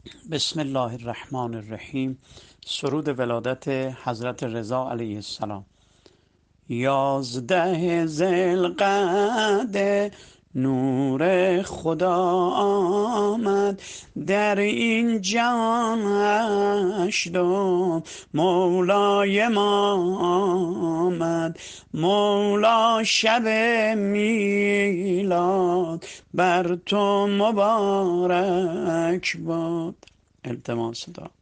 بسم الله الرحمن الرحیم. سرود ولادت حضرت رضا علیه السلام. 11 ذوالقعده نور خدا آمد، در این جهان 8 مولای ما آمد. مولا شب میلاد بر تو مبارک باد. التماس دعا.